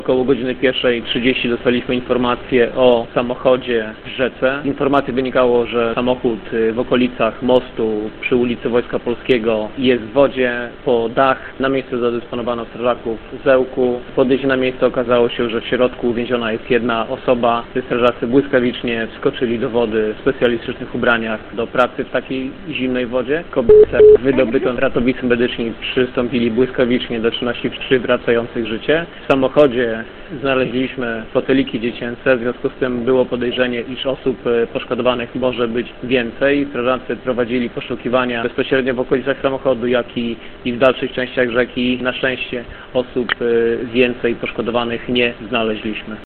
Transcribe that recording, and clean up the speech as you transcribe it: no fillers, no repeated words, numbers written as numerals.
Około godziny 1:30 dostaliśmy informację o samochodzie w rzece. Z informacji wynikało, że samochód w okolicach mostu przy ulicy Wojska Polskiego jest w wodzie, po dach. Na miejsce zadysponowano strażaków z Ełku. W podjeździe na miejsce okazało się, że w środku uwięziona jest jedna osoba. Strażacy błyskawicznie wskoczyli do wody w specjalistycznych ubraniach do pracy w takiej zimnej wodzie. Kobietę wydobyto, ratownicy medyczni przystąpili błyskawicznie do 13 przywracających życie. W samochodzie znaleźliśmy foteliki dziecięce, w związku z tym było podejrzenie, iż osób poszkodowanych może być więcej. Strażacy prowadzili poszukiwania bezpośrednio w okolicach samochodu, jak i w dalszych częściach rzeki. Na szczęście osób więcej poszkodowanych nie znaleźliśmy.